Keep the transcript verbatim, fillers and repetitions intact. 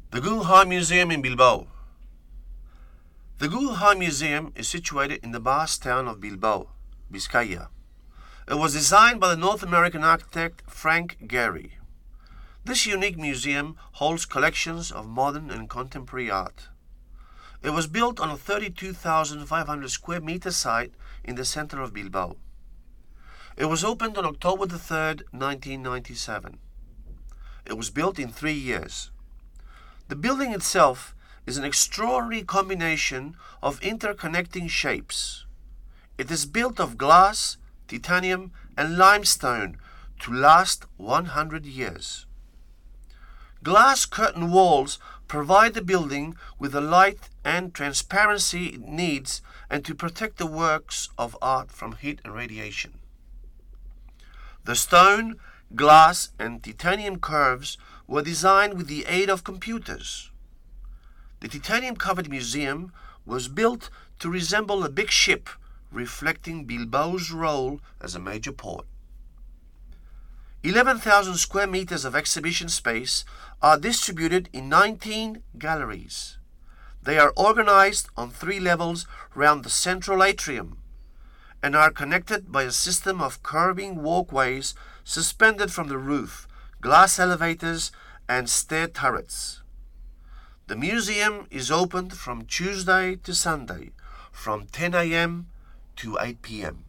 The Guggenheim Museum in Bilbao. The Guggenheim Museum is situated in the vast town of Bilbao, Vizcaya. It was designed by the North American architect Frank Gehry. This unique museum holds collections of modern and contemporary art. It was built on a thirty-two thousand five hundred square meter site in the center of Bilbao. It was opened on October the third, nineteen ninety-seven. It was built in three years. The building itself is an extraordinary combination of interconnecting shapes. It is built of glass, titanium, and limestone to last one hundred years. Glass curtain walls provide the building with the light and transparency it needs and to protect the works of art from heat and radiation. The stone, glass, and titanium curves were designed with the aid of computers. The titanium-covered museum was built to resemble a big ship, reflecting Bilbao's role as a major port. eleven thousand square meters of exhibition space are distributed in nineteen galleries. They are organized on three levels round the central atrium and are connected by a system of curving walkways suspended from the roof, glass elevators, and stair turrets. The museum is opened from Tuesday to Sunday, from ten a m to eight p m